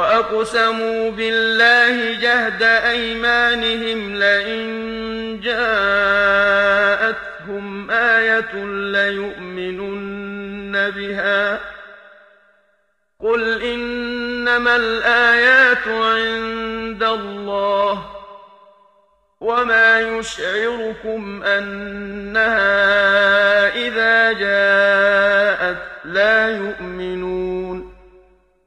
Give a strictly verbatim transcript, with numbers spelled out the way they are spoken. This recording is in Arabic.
وَأَقْسَمُوا بِاللَّهِ جَهْدَ أَيْمَانِهِمْ لَئِن جَاءَتْهُمْ آيَةٌ لَّيُؤْمِنُنَّ بِهَا ۚ قُلْ إِنَّمَا الْآيَاتُ عِندَ اللَّهِ وَمَا يُشْعِرُكُمْ أَنَّهَا